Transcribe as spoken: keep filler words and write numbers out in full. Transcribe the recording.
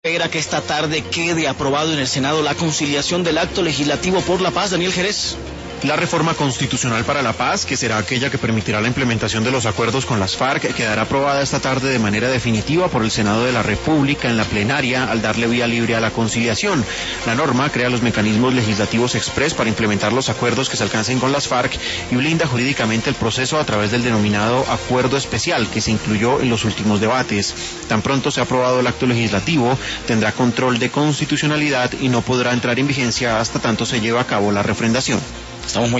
Espera que esta tarde quede aprobado en el Senado la conciliación del Acto Legislativo por la Paz. Daniel Jerez. La reforma constitucional para la paz, que será aquella que permitirá la implementación de los acuerdos con las FARC, quedará aprobada esta tarde de manera definitiva por el Senado de la República en la plenaria al darle vía libre a la conciliación. La norma crea los mecanismos legislativos exprés para implementar los acuerdos que se alcancen con las FARC y blinda jurídicamente el proceso a través del denominado acuerdo especial que se incluyó en los últimos debates. Tan pronto sea aprobado el acto legislativo, tendrá control de constitucionalidad y no podrá entrar en vigencia hasta tanto se lleve a cabo la refrendación. Estamos muy